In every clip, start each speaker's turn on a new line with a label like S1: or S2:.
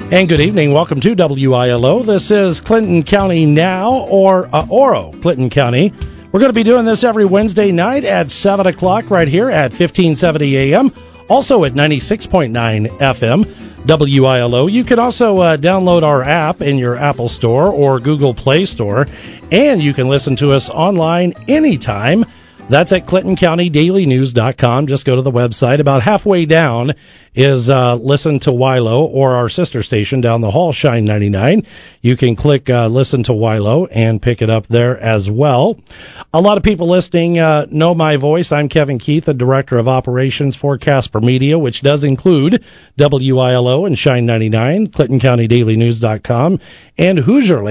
S1: And good evening. Welcome to WILO. This is Clinton County Now, or Oro, Clinton County. We're going to be doing this every Wednesday night at 7 o'clock right here at 1570 AM, also at 96.9 FM, WILO. You can also download our app in your Apple Store or Google Play Store, and you can listen to us online anytime. That's at ClintonCountyDailyNews.com. Just go to the website. About halfway down is Listen to WILO, or our sister station down the hall, Shine 99. You can click Listen to WILO and pick it up there as well. A lot of people listening know my voice. I'm Kevin Keith, the Director of Operations for Casper Media, which does include WILO and Shine 99, ClintonCountyDailyNews.com, and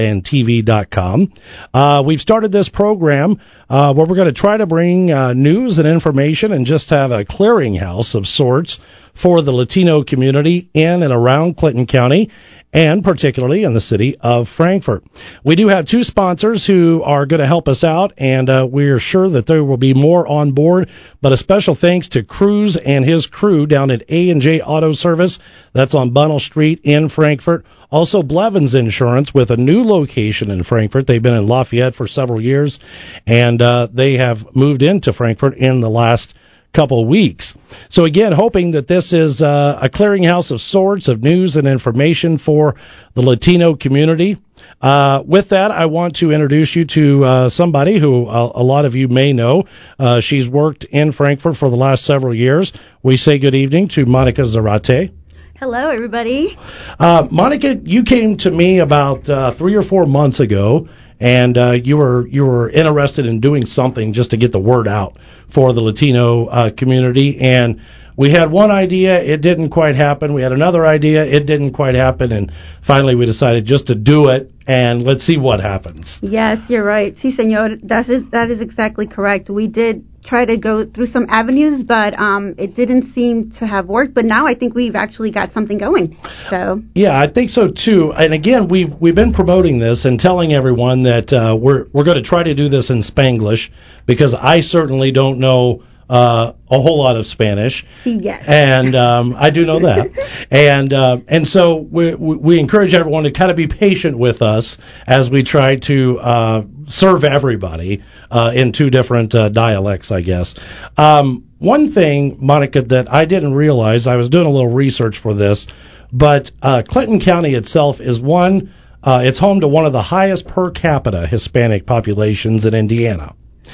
S1: HoosierlandTV.com. We've started this program where we're going to try to bring news and information and just have a clearinghouse of sorts for the Latino community in and around Clinton County, and particularly in the city of Frankfort. We do have two sponsors who are going to help us out, and we're sure that there will be more on board, but a special thanks to Cruz and his crew down at A&J Auto Service. That's on Bunnell Street in Frankfort. Also, Blevins Insurance with a new location in Frankfort. They've been in Lafayette for several years, and they have moved into Frankfort in the last couple weeks. So again, hoping that this is a clearinghouse of sorts of news and information for the Latino community. With that, I want to introduce you to somebody who a lot of you may know. She's worked in Frankfort for the last several years. We say good evening to Monica Zarate.
S2: Hello, everybody.
S1: Monica, you came to me about 3 or 4 months ago, and you were interested in doing something just to get the word out for the Latino community. And we had one idea, it didn't quite happen. We had another idea, it didn't quite happen. And finally we decided just to do it, and let's see what happens.
S2: Yes, you're right. Sí, señor. That is exactly correct. We did try to go through some avenues, but it didn't seem to have worked. But now I think we've actually got something going. So
S1: yeah, I think so too. And again, we've been promoting this and telling everyone that we're going to try to do this in Spanglish, because I certainly don't know a whole lot of Spanish.
S2: Yes.
S1: And I do know that. And so we encourage everyone to kind of be patient with us as we try to serve everybody in two different dialects, I guess. One thing, Monica, that I didn't realize, I was doing a little research for this, but Clinton County itself is it's home to one of the highest per capita Hispanic populations in Indiana.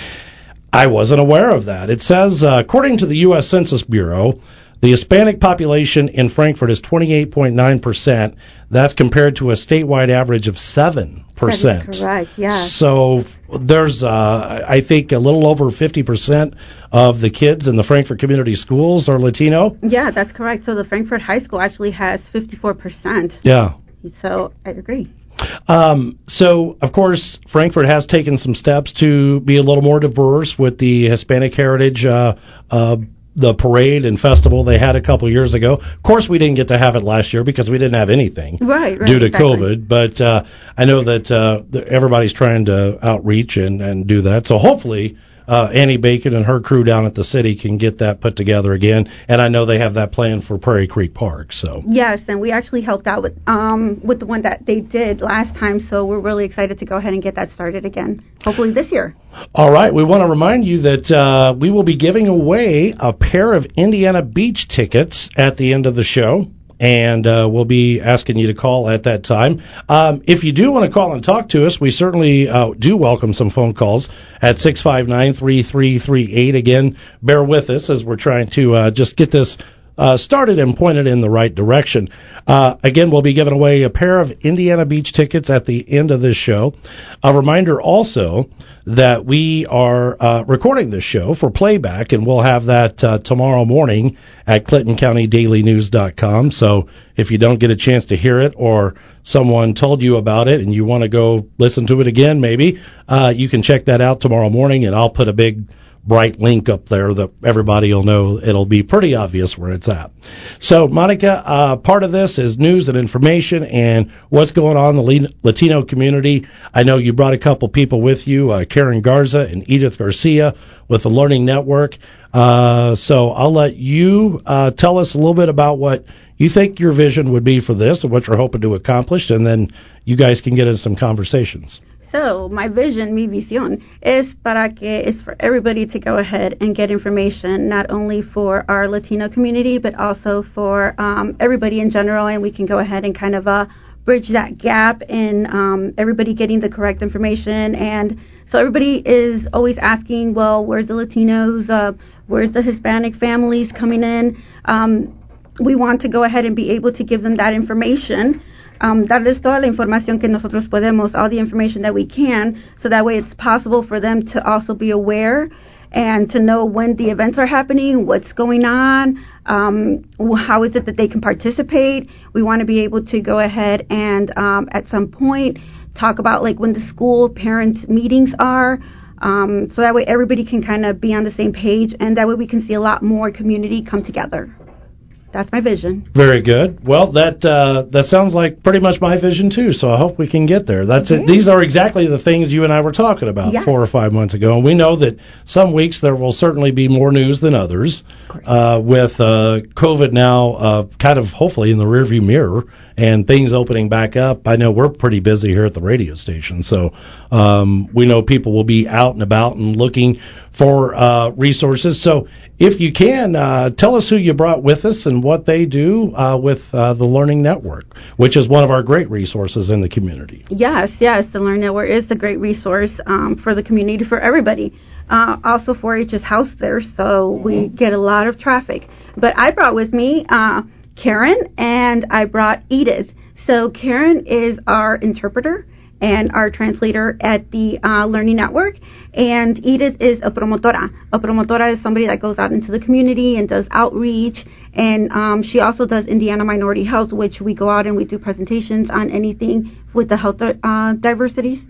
S1: I wasn't aware of that. It says, according to the U.S. Census Bureau, the Hispanic population in Frankfort is 28.9%. That's compared to a statewide average of 7%.
S2: That is correct, yeah.
S1: So there's, I think, a little over 50% of the kids in the Frankfort Community Schools are Latino.
S2: Yeah, that's correct. So the Frankfort High School actually has 54%.
S1: Yeah.
S2: So I agree.
S1: So, of course, Frankfort has taken some steps to be a little more diverse with the Hispanic Heritage, the parade and festival they had a couple years ago. Of course, we didn't get to have it last year because we didn't have anything
S2: right,
S1: due to
S2: exactly.
S1: COVID. But I know that everybody's trying to outreach and do that. So hopefully Annie Bacon and her crew down at the city can get that put together again. And I know they have that planned for Prairie Creek Park. So
S2: yes, and we actually helped out with the one that they did last time. So we're really excited to go ahead and get that started again, hopefully this year.
S1: All right. We want to remind you that we will be giving away a pair of Indiana Beach tickets at the end of the show. And we'll be asking you to call at that time. If you do want to call and talk to us, we certainly do welcome some phone calls at 659-3338. Again, bear with us as we're trying to just get this started and pointed in the right direction. Again, we'll be giving away a pair of Indiana Beach tickets at the end of this show. A reminder also that we are recording this show for playback, and we'll have that tomorrow morning at ClintonCountyDailyNews.com. So if you don't get a chance to hear it, or someone told you about it and you want to go listen to it again, maybe, you can check that out tomorrow morning, and I'll put a big bright link up there that everybody will know. It'll be pretty obvious where it's at. So, Monica, part of this is news and information and what's going on in the Latino community. I know you brought a couple people with you, Karen Garza and Edith Garcia with the Learning Network. So I'll let you tell us a little bit about what you think your vision would be for this and what you're hoping to accomplish, and then you guys can get into some conversations.
S2: So my vision, mi visión, is for everybody to go ahead and get information, not only for our Latino community, but also for everybody in general, and we can go ahead and kind of bridge that gap in everybody getting the correct information. And so everybody is always asking, well, where's the Latinos? Where's the Hispanic families coming in? We want to go ahead and be able to give them that information. Darles toda la información que nosotros podemos, all the information that we can, so that way it's possible for them to also be aware and to know when the events are happening, what's going on, how is it that they can participate. We want to be able to go ahead and at some point talk about like when the school parent meetings are, so that way everybody can kind of be on the same page, and that way we can see a lot more community come together. That's my vision.
S1: Very good. Well, that sounds like pretty much my vision too. So I hope we can get there. That's it. These are exactly the things you and I were talking about 4 or 5 months ago, and we know that some weeks there will certainly be more news than others. With COVID now kind of hopefully in the rearview mirror and things opening back up. I know we're pretty busy here at the radio station, so we know people will be out and about and looking for resources. So if you can, tell us who you brought with us and what they do with the Learning Network, which is one of our great resources in the community.
S2: Yes, the Learning Network is a great resource for the community, for everybody. Also 4-H is housed there, so we get a lot of traffic. But I brought with me Karen, and I brought Edith. So Karen is our interpreter and our translator at the Learning Network, and Edith is a promotora. A promotora is somebody that goes out into the community and does outreach, and she also does Indiana Minority Health, which we go out and we do presentations on anything with the health disparities.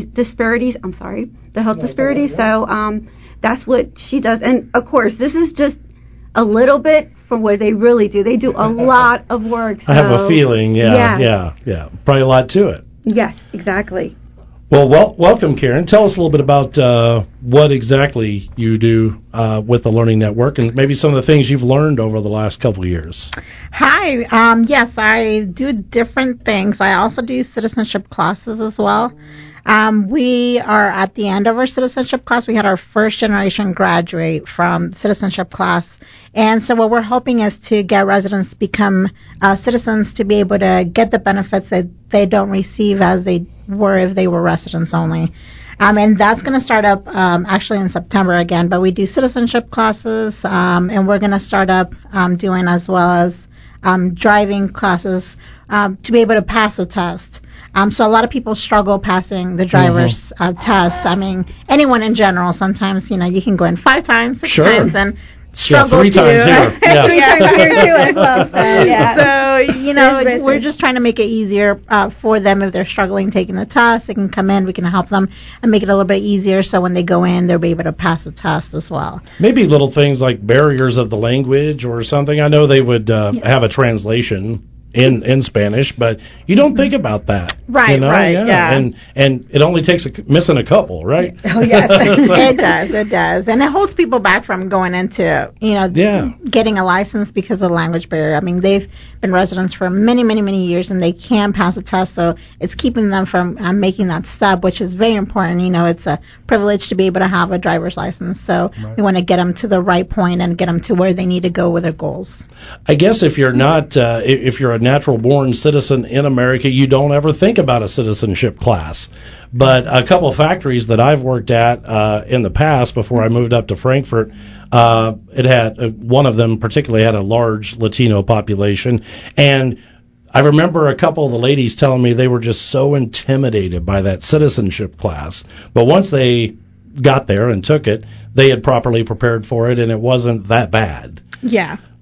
S2: So that's what she does. And of course, this is just a little bit from what they really do. They do a lot of work. So,
S1: I have a feeling, yeah. Probably a lot to it.
S2: Yes, exactly.
S1: Well, welcome, Karen. Tell us a little bit about what exactly you do with the Learning Network and maybe some of the things you've learned over the last couple of years.
S3: Hi. Yes, I do different things. I also do citizenship classes as well. We are at the end of our citizenship class. We had our first generation graduate from citizenship class. And so what we're hoping is to get residents to become citizens to be able to get the benefits that they don't receive as they were if they were residents only. And that's going to start up actually in September again. But we do citizenship classes, and we're going to start up doing as well as driving classes to be able to pass a test. So a lot of people struggle passing the driver's test. I mean, anyone in general, sometimes, you can go in 5 times, 6 times, and struggle
S1: 3 times here. Yeah.
S2: 3 times here too as well.
S3: So, we're just trying to make it easier for them if they're struggling taking the test. They can come in, we can help them and make it a little bit easier so when they go in, they'll be able to pass the test as well.
S1: Maybe little things like barriers of the language or something. I know they would have a translation in Spanish, but you don't think about that.
S3: Right, yeah.
S1: And it only takes missing a couple, right?
S3: Oh, yes. It does. And it holds people back from going into, getting a license because of the language barrier. I mean, they've been residents for many, many, many years, and they can pass a test, so it's keeping them from making that step, which is very important. It's a privilege to be able to have a driver's license, so we want to get them to the right point and get them to where they need to go with their goals.
S1: I guess if you're not, if you're a natural-born citizen in America, you don't ever think about a citizenship class. But a couple of factories that I've worked at in the past before I moved up to Frankfurt, it had one of them particularly had a large Latino population, and I remember a couple of the ladies telling me they were just so intimidated by that citizenship class. But once they got there and took it, they had properly prepared for it, and it wasn't that bad.
S3: Yeah.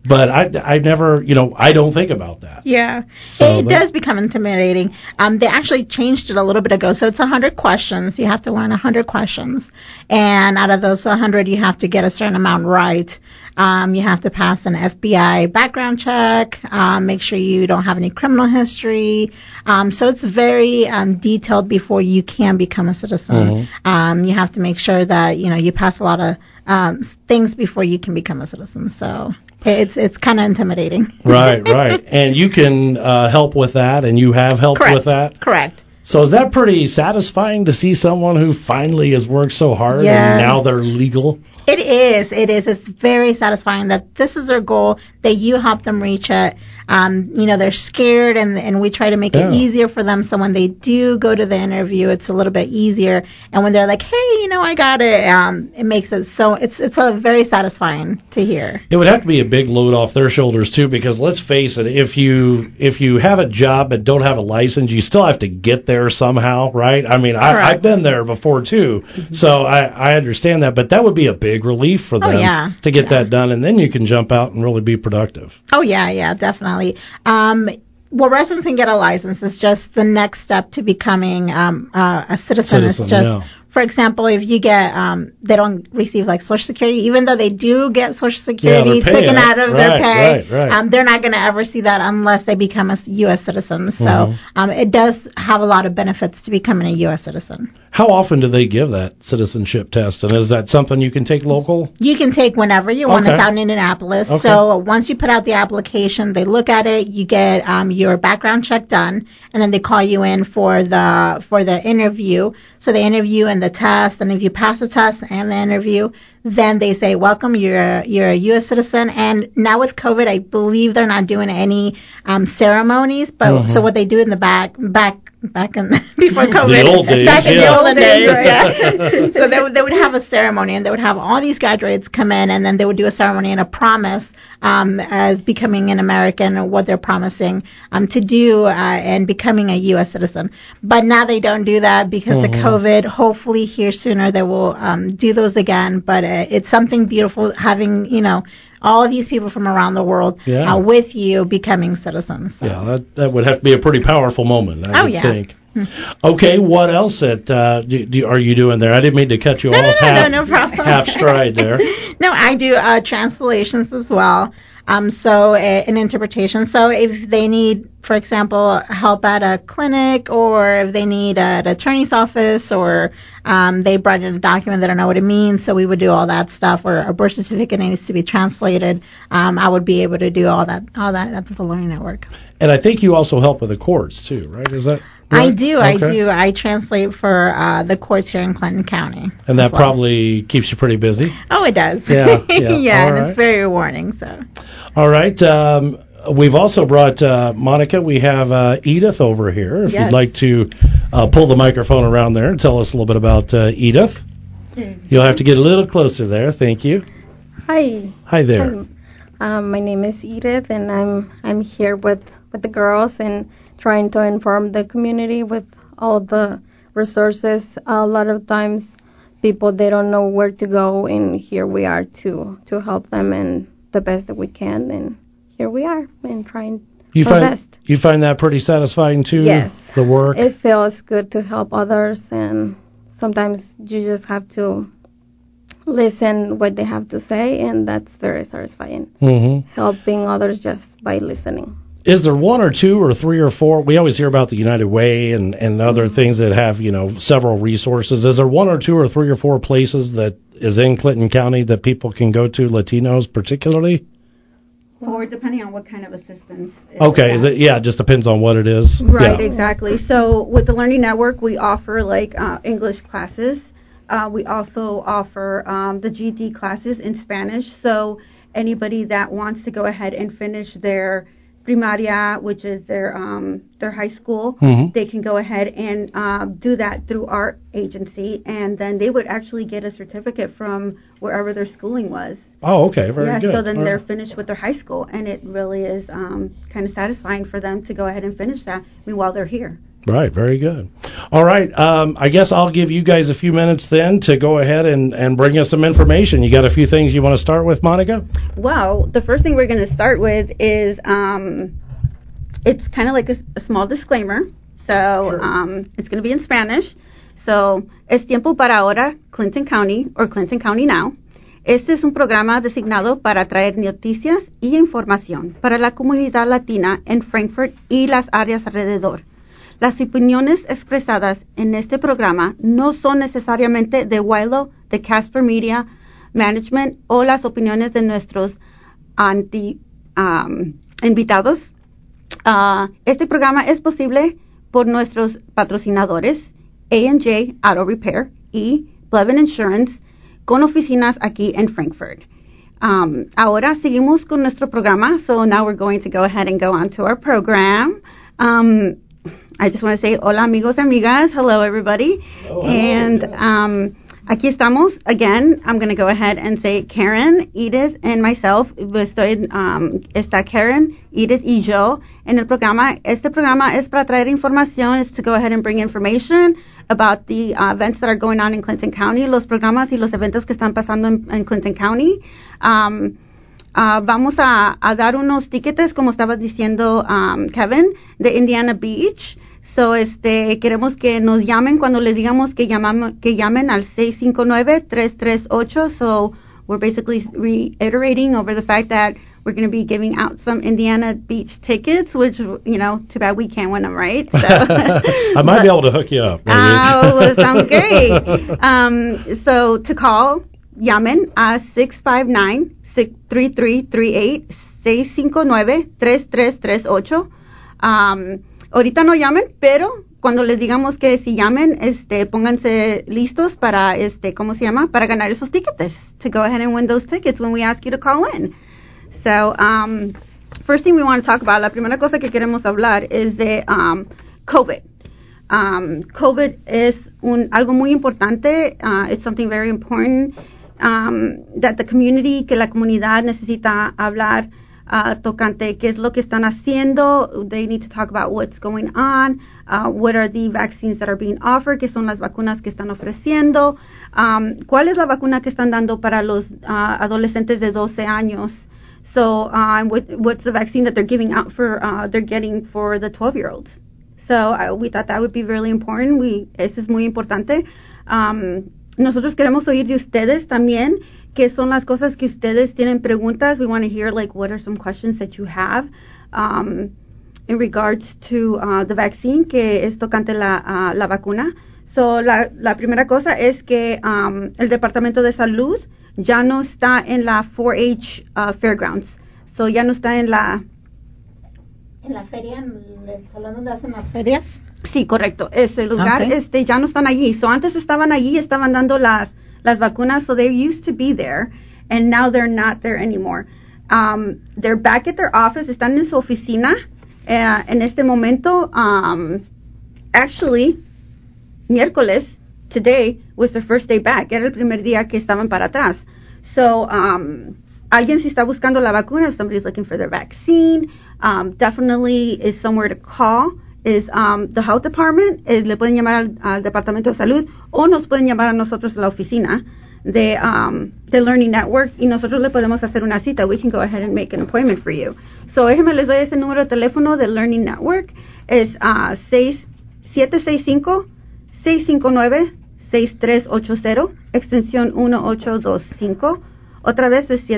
S1: But I never, I don't think about that.
S3: Yeah,
S1: So,
S3: it does become intimidating. They actually changed it a little bit ago, so it's 100 questions. You have to learn 100 questions, and out of those 100, you have to get a certain amount right. You have to pass an FBI background check, make sure you don't have any criminal history. So it's very detailed before you can become a citizen. You have to make sure that you pass a lot of things before you can become a citizen. So it's kind of intimidating.
S1: Right. And you can help with that, and you have helped with that?
S3: Correct.
S1: So is that pretty satisfying to see someone who finally has worked so hard and now they're legal?
S3: It is. It's very satisfying that this is their goal, that you help them reach it. They're scared, and we try to make it easier for them. So when they do go to the interview, it's a little bit easier. And when they're like, hey, I got it, it makes it so it's a very satisfying to hear.
S1: It would have to be a big load off their shoulders too, because let's face it, if you have a job but don't have a license, you still have to get there somehow, right? I mean, I've been there before too, so I understand that, but that would be a big relief for them to get that done, and then you can jump out and really be productive.
S3: Oh yeah, definitely. Well, residents can get a license. It's just the next step to becoming a citizen. It's just, for example, if you get, they don't receive like Social Security, even though they do get Social Security taken out of their pay, they're not going to ever see that unless they become a U.S. citizen. So it does have a lot of benefits to becoming a U.S. citizen.
S1: How often do they give that citizenship test, and is that something you can take local?
S3: You can take whenever you want. It's out in Indianapolis. Okay. So once you put out the application, they look at it, you get your background check done, and then they call you in for the interview. So they interview and the test, and if you pass the test and the interview, then they say, welcome, you're a U.S. citizen. And now with COVID, I believe they're not doing any ceremonies, but so what they do in the back in before COVID,
S1: the old days,
S3: back in the old days, so they would have a ceremony, and they would have all these graduates come in, and then they would do a ceremony and a promise as becoming an American, what they're promising to do and becoming a U.S. citizen. But now they don't do that because of COVID. Hopefully here sooner they will do those again. But it's something beautiful having, all of these people from around the world with you becoming citizens. So.
S1: Yeah, that would have to be a pretty powerful moment, I would think. Okay, what else are you doing there? I didn't mean to cut you off
S3: no problem.
S1: half stride there.
S3: No, I do translations as well. So an interpretation. So if they need, for example, help at a clinic, or if they need at an attorney's office, or they brought in a document, they don't know what it means, so we would do all that stuff, or a birth certificate needs to be translated, I would be able to do all that at the Learning Network.
S1: And I think you also help with the courts too, right? Is that right?
S3: I do. I translate for the courts here in Clinton County.
S1: And that probably keeps you pretty busy?
S3: Oh, it does.
S1: Yeah,
S3: and it's very rewarding. So.
S1: All right. We've also brought Monica. We have Edith over here. If you'd like to pull the microphone around there and tell us a little bit about Edith. You'll have to get a little closer there. Thank you.
S4: Hi.
S1: Hi there.
S4: Hi. My name is Edith, and I'm here with the girls and trying to inform the community with all the resources. A lot of times people, they don't know where to go, and here we are to help them and the best that we can, and here we are and trying our best.
S1: You find that pretty satisfying too?
S4: Yes.
S1: The work?
S4: It feels good to help others, and sometimes you just have to listen what they have to say, and that's very satisfying. Helping others just by listening.
S1: Is there one or two or three or four? We always hear about the United Way and other things that have, several resources. Is there one or two or three or four places that is in Clinton County that people can go to, Latinos particularly?
S2: Or depending on what kind of assistance.
S1: Okay, is it? Yeah, it just depends on what it is.
S2: Right, exactly. So with the Learning Network, we offer English classes. We also offer the GD classes in Spanish. So anybody that wants to go ahead and finish their primaria, which is their high school, they can go ahead and do that through our agency, and then they would actually get a certificate from wherever their schooling was.
S1: Oh, okay, very good.
S2: Yeah, so then they're finished with their high school, and it really is kind of satisfying for them to go ahead and finish that while they're here.
S1: Right, very good. All right, I guess I'll give you guys a few minutes then to go ahead and bring us some information. You got a few things you want to start with, Monica?
S2: Well, the first thing we're going to start with is it's kind of like a small disclaimer. So
S1: Sure.
S2: it's going to be in Spanish. So, es tiempo para ahora, Clinton County, or Clinton County Now. Este es un programa designado para traer noticias y información para la comunidad latina en Frankfurt y las áreas alrededor. Las opiniones expresadas en este programa no son necesariamente de Wilo, de Casper Media Management o las opiniones de nuestros invitados. Este programa es posible por nuestros patrocinadores A&J Auto Repair y Blevin Insurance con oficinas aquí en Frankfurt. Ahora seguimos con nuestro programa, so now we're going to go ahead and go on to our program. I just want to say hola amigos, amigas, hello everybody.
S1: Hello.
S2: And aquí estamos. Again, I'm going to go ahead and say Karen, Edith, and myself. Está Karen, Edith y yo en el programa. Este programa es para traer información, is to go ahead and bring information about the events that are going on in Clinton County, los programas y los eventos que están pasando en Clinton County. Vamos a dar unos tickets, como estaba diciendo Kevin, de Indiana Beach. So, queremos que nos llamen cuando les digamos que llamen al 659-338. So, we're basically reiterating over the fact that we're going to be giving out some Indiana Beach tickets, which, too bad we can't win them, right? So,
S1: I might be able to hook you up. Maybe.
S2: Well, sounds great. So, to call, llamen a 659-3338, 659-3338. Ahorita no llamen, pero cuando les digamos que si llamen, pónganse listos para, ¿cómo se llama? Para ganar esos tickets, to go ahead and win those tickets when we ask you to call in. So, first thing we want to talk about, la primera cosa que queremos hablar es de COVID. COVID es algo muy importante. It's something very important that the community, que la comunidad necesita hablar tocante qué es lo que están haciendo. They need to talk about what's going on, what are the vaccines that are being offered, qué son las vacunas que están ofreciendo, cuál es la vacuna que están dando para los adolescentes de 12 años. So, what's the vaccine that they're giving out they're getting for the 12-year-olds. So, we thought that would be really important. Eso es muy importante. Nosotros queremos oír de ustedes también. ¿Qué son las cosas que ustedes tienen preguntas? We want to hear, what are some questions that you have in regards to the vaccine, que es tocante la vacuna. So, la primera cosa es que el Departamento de Salud ya no está en la 4-H Fairgrounds. So, ya no está en la...
S3: ¿En la feria? ¿En el salón donde hacen las ferias?
S2: Sí, correcto. Ese lugar,
S3: Okay.
S2: ya no están allí. So, antes estaban allí, estaban dando las vacunas, so they used to be there, and now they're not there anymore. They're back at their office, están en su oficina en este momento. Actually, miércoles, today, was their first day back. Era el primer día que estaban para atrás. So, alguien si está buscando la vacuna, if somebody's looking for their vaccine, definitely is somewhere to call. Is the health department, le pueden llamar al departamento de salud o nos pueden llamar a nosotros a la oficina de Learning Network y nosotros le podemos hacer una cita. We can go ahead and make an appointment for you. So, déjenme les doy ese número de teléfono de Learning Network. Es 765-659-6380, extensión 1825. Otra vez es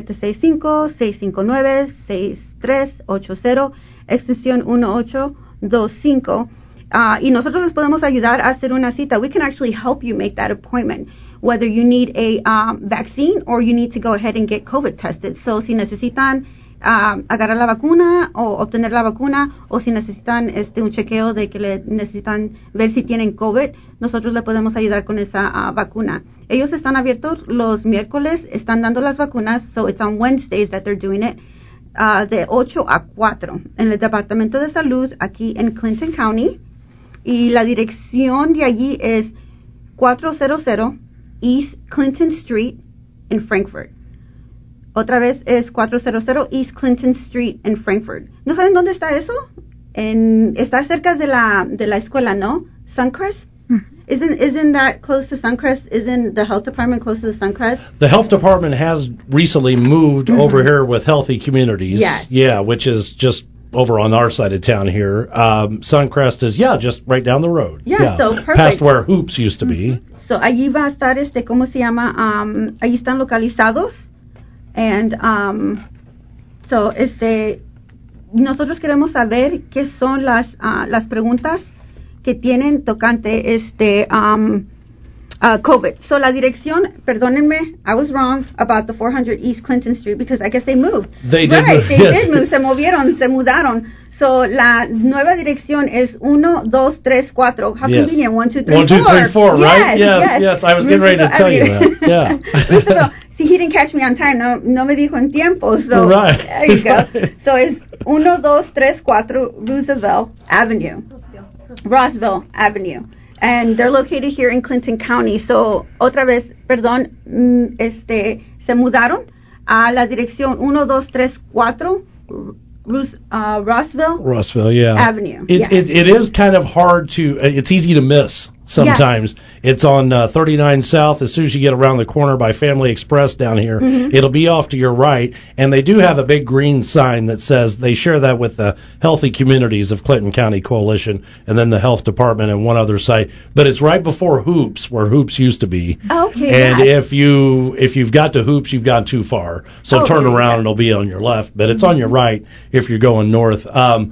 S2: 765-659-6380, extensión 1825. Y nosotros les podemos ayudar a hacer una cita. We can actually help you make that appointment, whether you need a vaccine or you need to go ahead and get COVID tested. So, si necesitan agarrar la vacuna o obtener la vacuna, o si necesitan un chequeo de que le necesitan ver si tienen COVID, nosotros le podemos ayudar con esa vacuna. Ellos están abiertos los miércoles, están dando las vacunas, so it's on Wednesdays that they're doing it. De 8 a 4 en el Departamento de Salud aquí en Clinton County, y la dirección de allí es 400 East Clinton Street en Frankfurt. Otra vez es 400 East Clinton Street en Frankfurt. ¿No saben dónde está eso? está cerca de la escuela, ¿no? Suncrest? Isn't that close to Suncrest? Isn't the health department close to the Suncrest?
S1: The health department has recently moved over here with Healthy Communities.
S2: Yes.
S1: Yeah, which is just over on our side of town here. Suncrest is, just right down the road.
S2: Yeah, so perfect.
S1: Past where Hoops used to be.
S2: So allí va a estar, ¿cómo se llama? Allí están localizados. And, so, nosotros queremos saber qué son las preguntas que tienen tocante COVID. So la dirección, perdónenme, I was wrong about the 400 East Clinton Street because I guess they moved.
S1: They did
S2: right,
S1: move,
S2: they
S1: yes.
S2: did move, se mudaron. So la nueva dirección es 1, 2, 3, 4. How
S1: Yes.
S2: convenient, 1, 2, 3, 4.
S1: 1, 2, 3, 4, right?
S2: Yes.
S1: I was getting ready to tell you that. Yeah.
S2: Roosevelt. See, he didn't catch me on time. No me dijo en tiempo. So
S1: Right.
S2: there you go. So it's 1, 2, 3, 4 Roosevelt Avenue. Rossville Avenue. And they're located here in Clinton County. So, otra vez, perdón, se mudaron a la dirección 1234
S1: Rossville, yeah.
S2: Avenue.
S1: It is kind of hard to, it's easy to miss sometimes.
S2: Yes.
S1: It's on 39 South. As soon as you get around the corner by Family Express down here, it'll be off to your right. And they do have a big green sign that says they share that with the Healthy Communities of Clinton County Coalition and then the Health Department and one other site. But it's right before Hoops, where Hoops used to be.
S2: Okay.
S1: And if you've got to Hoops, you've gone too far. So turn around and it'll be on your left. But it's on your right if you're going north.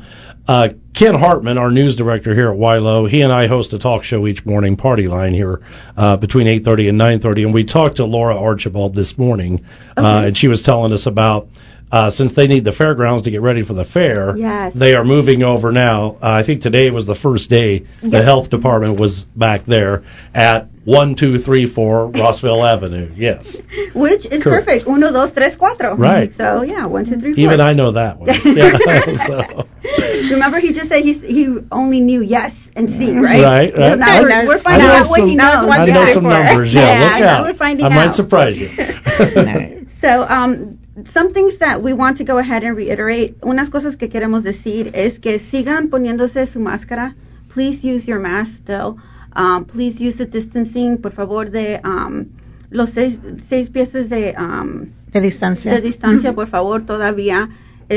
S1: Ken Hartman, our news director here at Wilo, he and I host a talk show each morning, Party Line, here between 8:30 and 9:30, and we talked to Laura Archibald this morning, and she was telling us about since they need the fairgrounds to get ready for the fair,
S2: yes.
S1: they are moving over now. I think today was the first day the health department was back there at 1234 Rossville Avenue. Yes.
S2: Which is perfect. 1, 2, 3, 4.
S1: Right.
S2: So, 1, 2, 3, 4.
S1: Even I know that one. Yeah, so.
S2: Remember, he just said he only knew yes and C, right?
S1: Right.
S2: So now we're finding out what he knows.
S1: I know some numbers. Yeah, look out.
S2: We're finding
S1: I might surprise you.
S2: So, some things that we want to go ahead and reiterate. Unas cosas que queremos decir es que sigan poniéndose su máscara. Please use your mask still. Please use the distancing, por favor, de los 6 pies de
S3: distancia.
S2: De distancia, por favor, todavía.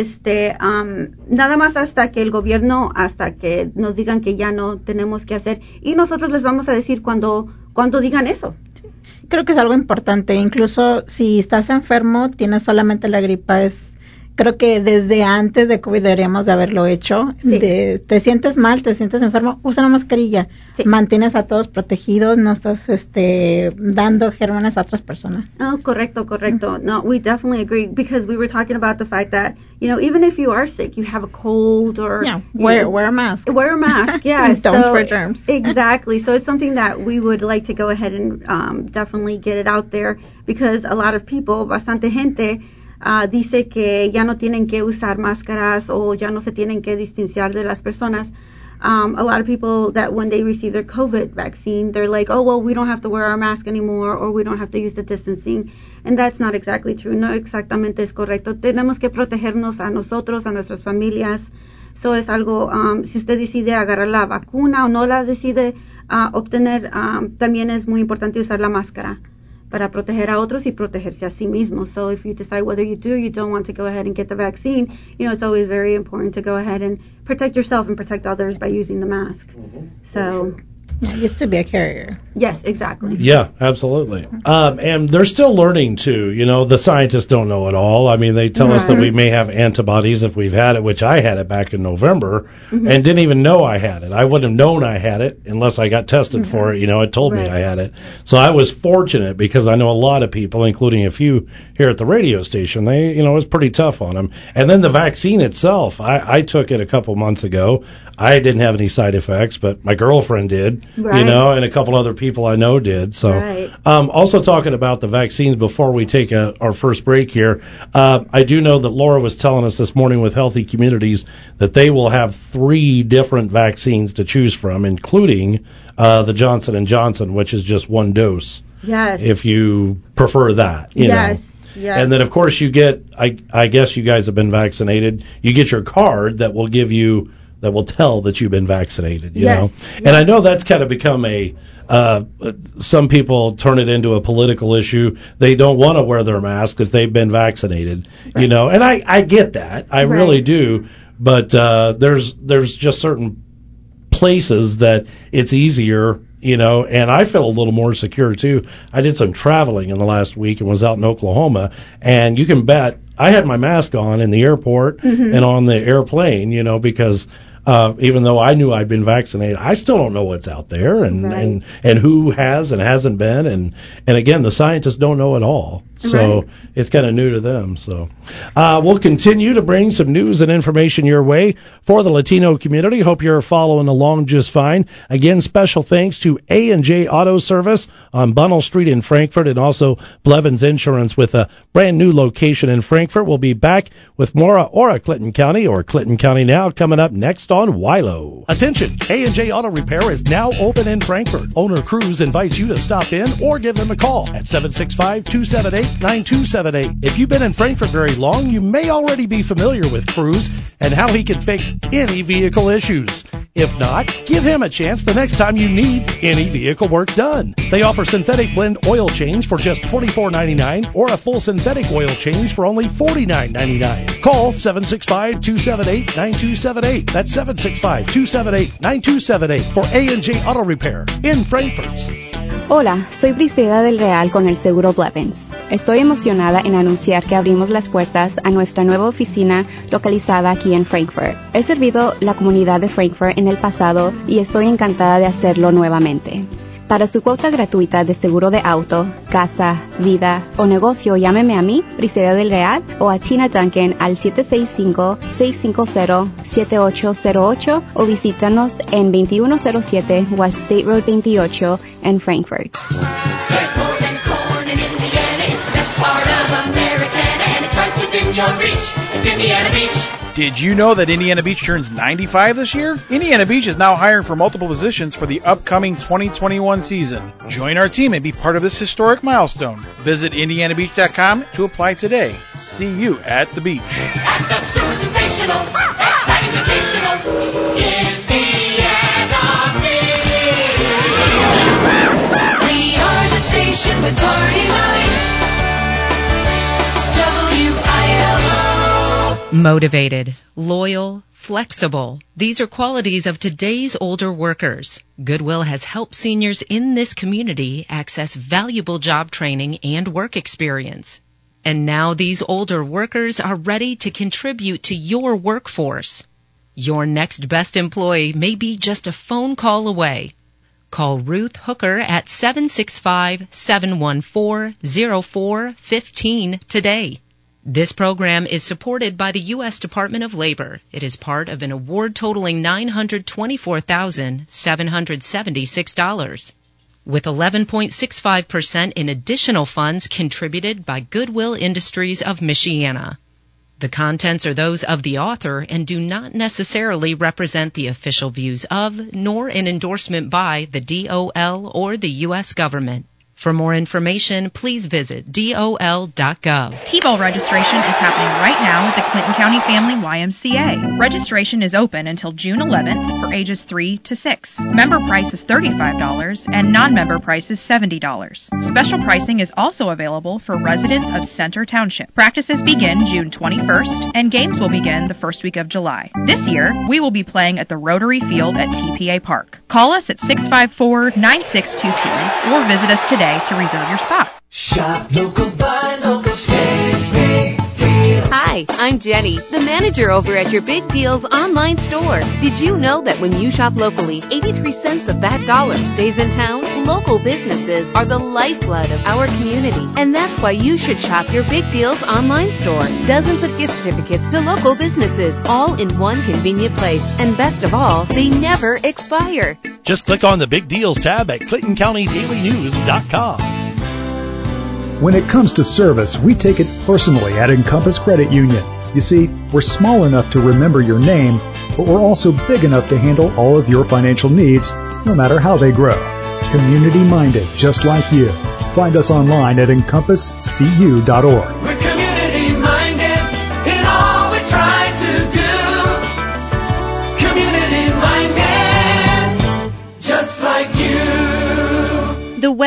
S2: Nada más hasta que el gobierno, hasta que nos digan que ya no tenemos que hacer. Y nosotros les vamos a decir cuando digan eso.
S3: Creo que es algo importante. Incluso si estás enfermo, tienes solamente la gripa, creo que desde antes de COVID deberíamos de haberlo hecho.
S2: Sí.
S3: Te sientes mal, te sientes enfermo, usa una mascarilla. Sí. Mantienes a todos protegidos, no estás dando gérmenes a otras personas.
S2: Oh, correcto. No, we definitely agree because we were talking about the fact that, even if you are sick, you have a cold or...
S3: Yeah, wear a mask.
S2: Wear a mask, yes.
S3: Don't spread germs.
S2: Exactly. So it's something that we would like to go ahead and definitely get it out there because a lot of people, bastante gente... dice que ya no tienen que usar máscaras o ya no se tienen que distanciar de las personas. A lot of people that when they receive their COVID vaccine, they're like, oh, well, we don't have to wear our mask anymore or we don't have to use the distancing. And that's not exactly true. No exactamente es correcto. Tenemos que protegernos a nosotros, a nuestras familias. So es algo, si usted decide agarrar la vacuna o no la decide obtener, también es muy importante usar la máscara para proteger a otros y protegerse a sí mismos. So if you decide whether you do or you don't want to go ahead and get the vaccine, it's always very important to go ahead and protect yourself and protect others by using the mask. So...
S3: I used to be a carrier.
S2: Yes, exactly.
S1: Yeah, absolutely. And they're still learning, too. The scientists don't know it all. I mean, they tell us that we may have antibodies if we've had it, which I had it back in November and didn't even know I had it. I wouldn't have known I had it unless I got tested for it. It told me I had it. So I was fortunate because I know a lot of people, including a few here at the radio station, they, it was pretty tough on them. And then the vaccine itself, I took it a couple months ago. I didn't have any side effects, but my girlfriend did, and a couple other people I know did. So, also talking about the vaccines before we take our first break here, I do know that Laura was telling us this morning with Healthy Communities that they will have 3 different vaccines to choose from, including the Johnson & Johnson, which is just 1 dose.
S2: Yes.
S1: If you prefer that, you know.
S2: Yes.
S1: And then, of course, you get, I guess you guys have been vaccinated, you get your card that will give you that will tell that you've been vaccinated, you
S2: Yes,
S1: know.
S2: yes.
S1: And I know that's kind of become some people turn it into a political issue. They don't want to wear their mask if they've been vaccinated, you know. And I get that. I really do. But there's just certain places that it's easier, you know, and I feel a little more secure too. I did some traveling in the last week and was out in Oklahoma, and you can bet I had my mask on in the airport and on the airplane, you know, because even though I knew I'd been vaccinated, I still don't know what's out there and who has and hasn't been, and again, the scientists don't know it all. So it's kind of new to them. So we'll continue to bring some news and information your way for the Latino community. Hope you're following along just fine. Again, special thanks to A&J Auto Service on Bunnell Street in Frankfort, and also Blevins Insurance with a brand new location in Frankfort. We'll be back with more Aura Clinton County, or Clinton County Now, coming up next on WILO. Attention, A&J Auto Repair is now open in Frankfort. Owner Cruz invites you to stop in or give them a call at 765-278-9278. If you've been in Frankfort very long, you may already be familiar with Cruz and how he can fix any vehicle issues. If not, give him a chance the next time you need any vehicle work done. They offer synthetic blend oil change for just $24.99 or a full synthetic oil change for only $49.99. Call 765-278-9278. That's 765-278-9278 for A&J Auto Repair in Frankfort.
S5: Hola, soy Briseida del Real con el Seguro Blevins. Estoy emocionada en anunciar que abrimos las puertas a nuestra nueva oficina localizada aquí en Frankfort. He servido la comunidad de Frankfort en el pasado y estoy encantada de hacerlo nuevamente. Para su cuota gratuita de seguro de auto, casa, vida o negocio, llámeme a mí, Briseida del Real, o a Tina Duncan al 765-650-7808 o visítanos en 2107 West State Road 28 en Frankfort.
S6: There's more than corn in Indiana. It's the best part of Americana, and it's right within your reach. It's Indiana Beach.
S7: Did you know that Indiana Beach turns 95 this year? Indiana Beach is now hiring for multiple positions for the upcoming 2021 season. Join our team and be part of this historic milestone. Visit IndianaBeach.com to apply today. See you at the beach.
S6: That's the super sensational, exciting occasional Indiana Beach. We are the station with party life. WILO.
S8: Motivated, loyal, flexible. These are qualities of today's older workers. Goodwill has helped seniors in this community access valuable job training and work experience. And now these older workers are ready to contribute to your workforce. Your next best employee may be just a phone call away. Call Ruth Hooker at 765-714-0415 today. This program is supported by the U.S. Department of Labor. It is part of an award totaling $924,776. With 11.65% in additional funds contributed by Goodwill Industries of Michiana. The contents are those of the author and do not necessarily represent the official views of, nor an endorsement by, the DOL or the U.S. government. For more information, please visit dol.gov.
S9: T-ball registration is happening right now at the Clinton County Family YMCA. Registration is open until June 11th for ages 3 to 6. Member price is $35 and non-member price is $70. Special pricing is also available for residents of Center Township. Practices begin June 21st and games will begin the first week of July. This year, we will be playing at the Rotary Field at TPA Park. Call us at 654-9622 or visit us today to reserve your spot.
S6: Shop local, buy local, save big deals.
S10: Hi, I'm Jenny, the manager over at your Big Deals online store. Did you know that when you shop locally, 83 cents of that dollar stays in town? Local businesses are the lifeblood of our community, and that's why you should shop your Big Deals online store. Dozens of gift certificates to local businesses, all in one convenient place. And best of all, they never expire.
S1: Just click on the Big Deals tab at ClintonCountyDailyNews.com.
S11: When it comes to service, we take it personally at Encompass Credit Union. You see, we're small enough to remember your name, but we're also big enough to handle all of your financial needs, no matter how they grow. Community-minded, just like you. Find us online at encompasscu.org.
S6: We're community-minded in all we try to do. Community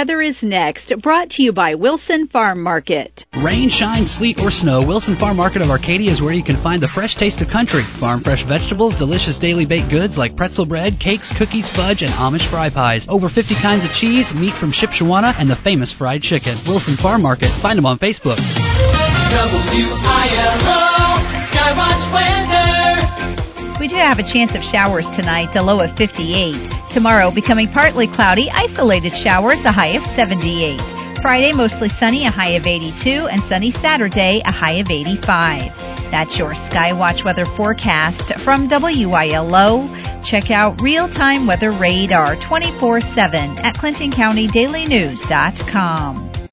S12: weather is next, brought to you by Wilson Farm Market.
S13: Rain, shine, sleet, or snow, Wilson Farm Market of Arcadia is where you can find the fresh taste of country. Farm fresh vegetables, delicious daily baked goods like pretzel bread, cakes, cookies, fudge, and Amish fry pies. Over 50 kinds of cheese, meat from Shipshawana, and the famous fried chicken. Wilson Farm Market. Find them on Facebook.
S6: WILO Skywatch Weather.
S14: We do have a chance of showers tonight, a low of 58. Tomorrow, becoming partly cloudy, isolated showers, a high of 78. Friday, mostly sunny, a high of 82, and sunny Saturday, a high of 85. That's your Skywatch weather forecast from WILO. Check out Real-Time Weather Radar 24/7 at ClintonCountyDailyNews.com.